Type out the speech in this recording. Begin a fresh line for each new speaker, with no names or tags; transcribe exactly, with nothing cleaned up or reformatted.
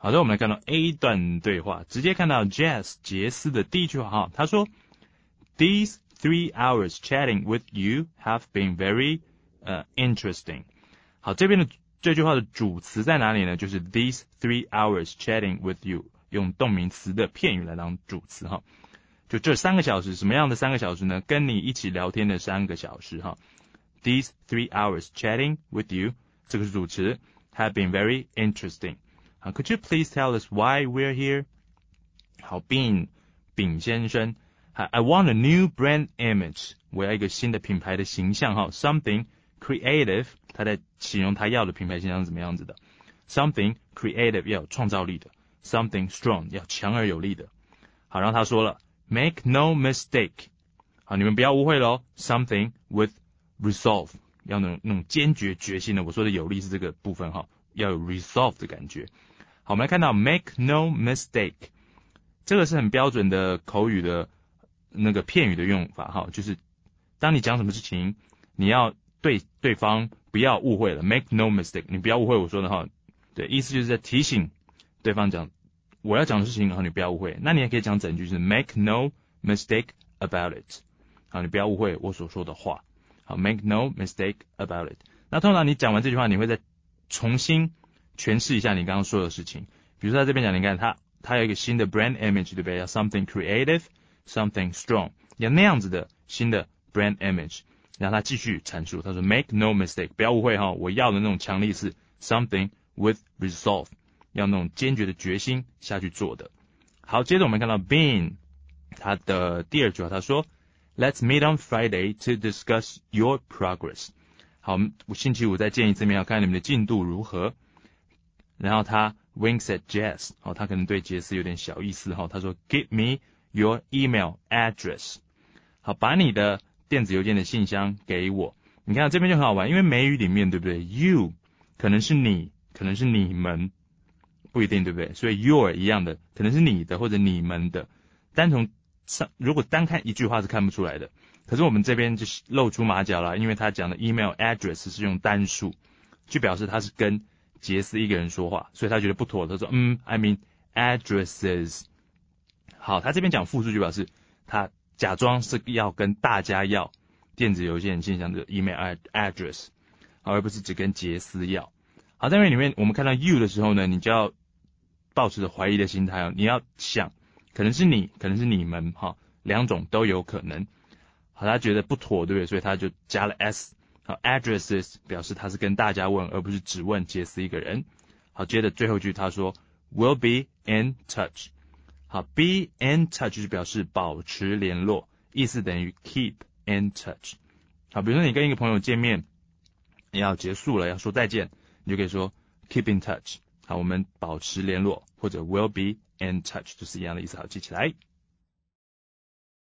好的，我们来看到 A 段对话，直接看到 Jess 杰斯的第一句话哈，他说 These three hours chatting with you have been very、uh, interesting。好，这边的这句话的主词在哪里呢？就是 these three hours chatting with you， 用动名词的片语来当主词哈。就这三个小时，什么样的三个小时呢？跟你一起聊天的三个小时哈。These three hours chatting with you， 这个是主词 have been very interesting。好 ，Could you please tell us why we're here？ 好 ，Bean 丙先生 ，I want a new brand image， 我要一个新的品牌的形象哈 ，something creative， 他在形容他要的品牌形象是怎么样子的 ，something creative 要有创造力的 ，something strong 要强而有力的。好，然后他说了 ，Make no mistake， 好，你们不要误会咯 ，something with resolve 要那种那种坚决决心的，我说的有力是这个部分哈，要有 resolve 的感觉。好，我们来看到 make no mistake， 这个是很标准的口语的那个片语的用法哈，就是当你讲什么事情，你要对对方不要误会了 ，make no mistake， 你不要误会我说的哈，对，意思就是在提醒对方讲我要讲的事情，然后你不要误会。那你也可以讲整句，就是 make no mistake about it， 好，你不要误会我所说的话，好 ，make no mistake about it。那通常你讲完这句话，你会再重新诠释一下你刚刚说的事情，比如说在这边讲，你看他他有一个新的 brand image， 对不对？要 something creative， something strong， 要那样子的新的 brand image。然后他继续阐述，他说 make no mistake， 不要误会哈，我要的那种强力是 something with resolve， 要那种坚决的决心下去做的。好，接着我们看到 Bean 他的第二句话，他说 Let's meet on Friday to discuss your progress。好，我星期五再见一次面，要看你们的进度如何。然后他 winks at Jess， 哦，他可能对杰斯有点小意思哈，他说 Give me your email address。好，把你的电子邮件的信箱给我。你看这边就很好玩，因为美语里面对不对 ？You 可能是你，可能是你们，不一定对不对？所以 your 一样的，可能是你的或者你们的。单从上如果单看一句话是看不出来的，可是我们这边就露出马脚了，因为他讲的 email address 是用单数，就表示他是跟杰斯一个人说话，所以他觉得不妥，他说嗯 I mean addresses。好，他这边讲复数就表示他假装是要跟大家要电子邮件信箱的 email address， 而不是只跟杰斯要。好，在里面我们看到 you 的时候呢，你就要抱持着怀疑的心态哦，你要想可能是你，可能是你们哈，两种都有可能。好，他觉得不妥，对不对？所以他就加了 s。好 ，addresses 表示他是跟大家问，而不是只问杰斯一个人。好，接着最后一句他说 ，We'll be in touch。好 ，be in touch 就是表示保持联络，意思等于 keep in touch。好，比如说你跟一个朋友见面，要结束了，要说再见，你就可以说 keep in touch。好，我们保持联络，或者 we'll be in touch，就是一样的意思。好，记起来。